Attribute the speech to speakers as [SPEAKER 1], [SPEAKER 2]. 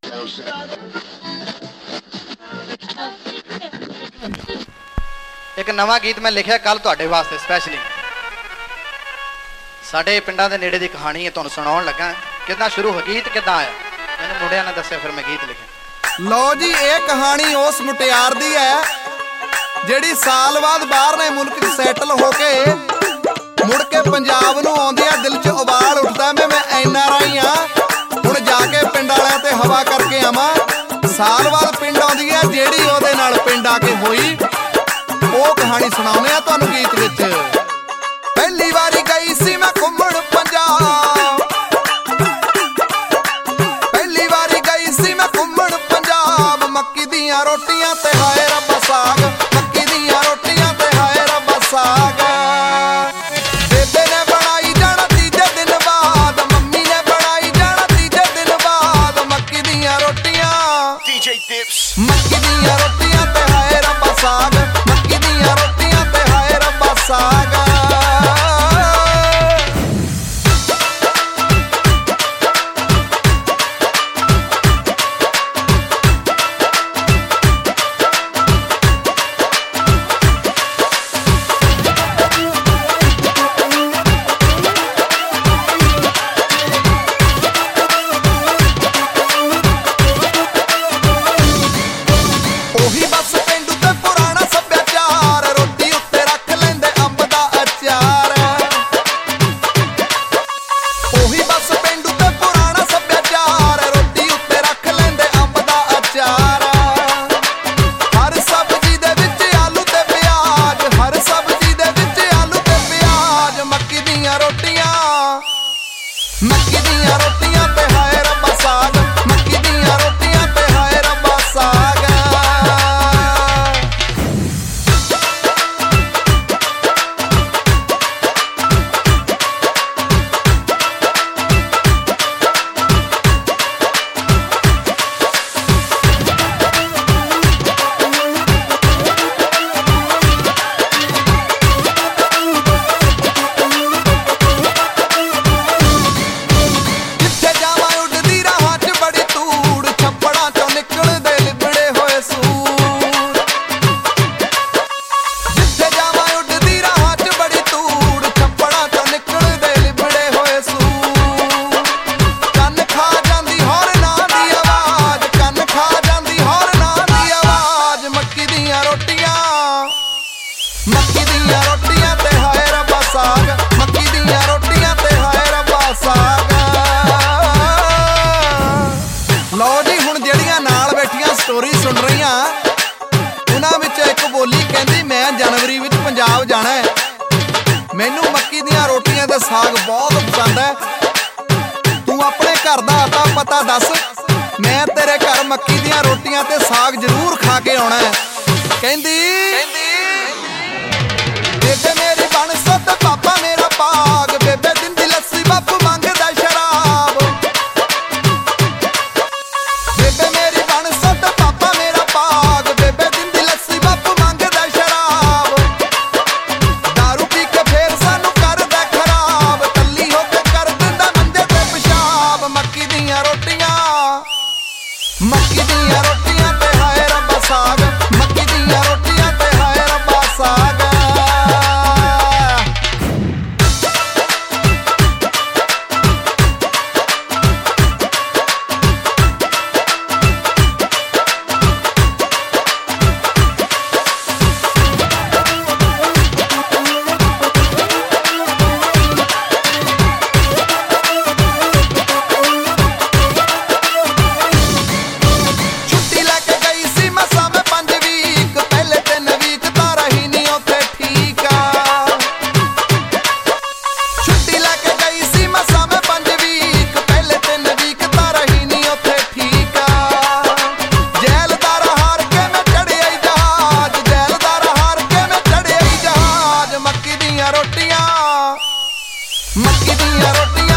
[SPEAKER 1] एक नवा गीत मैं लिखिया कल तुहाडे वास्ते स्पैशली साडे पिंडां दे नेड़े दी कहानी है तुहानूं सुणाउण लगा किदां शुरू हो गीत किदां आया मैनूं मुंडियां ने दस्सिया फिर मैं गीत लिखिया।
[SPEAKER 2] लो जी ये कहानी उस मुटियार दी है जिहड़ी साल बाद बाहरले मुल्क च सैटल होके मुड़ के पंजाब नूं आउंदी आ। दिल च उबाल उठदा मैं NRI हां हुण जाके पिंड वालियां ते हवा करके आवां। साल बाद पिंड आउंदी है जिहड़ी ओहदे नाल पिंड आके होई ਉਹ कहानी सुणाउने आ तुहानूं गीत विच। पहली वारी गई सी मैं घुम्मण पंजाब, पहली वारी गई सी मैं घुम्मण पंजाब। मक्की दियां रोटियां ते हाय रब्बा साग, मक्की दियां रोटियां ते हाय रब्बा साग। बेबे ने बनाई जाना तीजे दिन बाद, मम्मी ने बनाई जाना तीजे दिन बाद। मक्की दियां रोटियां DJ Dips, मक्की दियां रोटियां ते हाय रब्बा साग, रोटियां ते हाय रब्बा साग। ओही बस पेंडू ते पुराना सभ्याचार, रोटी उत्ते रख लेंदे अंब दा अचार। ओही बस पेंडू ते पुराना सभ्याचार, रोटी उत्ते रख लेंदे अंब दा अचार। हर सब्जी दे विच आलू ते प्याज, हर सब्जी दे विच आलू ते प्याज। मक्की दियां रोटियां, मक्की दियां रोटियां ते हाय रब्बा साग, मक्की दियां रोटियां ते हाय रब्बा साग। मक्की दियां रोटियां ते हाय रब्बा साग, मक्की दियां रोटियां ते हाय रब्बा साग। लो जी हुण जेहड़ियां नाल बैठियां स्टोरी सुन रहीआं उन्हां विच एक बोली कहंदी मैं जनवरी विच पंजाब जाना है। मैनूं मक्की दियां रोटियां ते साग बहुत पसंद है। तू अपने घर दा आता पता दस, मैं तेरे घर मक्की दियां रोटियां ते साग जरूर खा के आउणा है। कहंदी बेबे मेरी बन सुत पापा मेरा पाग, बेबे दिंदी लस्सी बापू मंगदा शराब। बेबे मेरी बन सुत पापा मेरा पाग, बेबे दिंदी लस्सी बापू मंगदा शराब। दारू पी के फेर सानू करदा खराब, तल्ली हो के कर दिंदा मंजे ते पेशाब। मक्की दियां रोटियां, मक्की दियां रोटियां ते हाय रब्बा साग, मक्की दियां रोटियां ते हाय रब्बा साग। मक्की दियां रोटियां